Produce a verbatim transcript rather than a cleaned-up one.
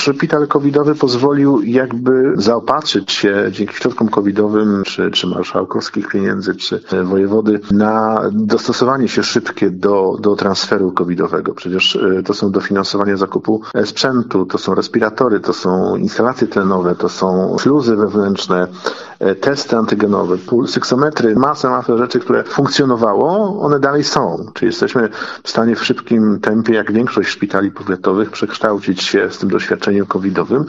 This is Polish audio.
szpital covidowy pozwolił jakby zaopatrzyć się dzięki środkom covidowym, czy, czy marszałkowskich pieniędzy, czy wojewody, na dostosowanie się szybkie do, do transferu covidowego. Przecież to są dofinansowanie zakupu sprzętu, to są respiratory, to są instalacje tlenowe, to są śluzy wewnętrzne, testy antygenowe, syksometry, masę, masę rzeczy, które funkcjonowało, one dalej są. Czyli jesteśmy w stanie w szybkim tempie, jak większość szpitali powiatowych, przekształcić się z tym doświadczeniem covidowym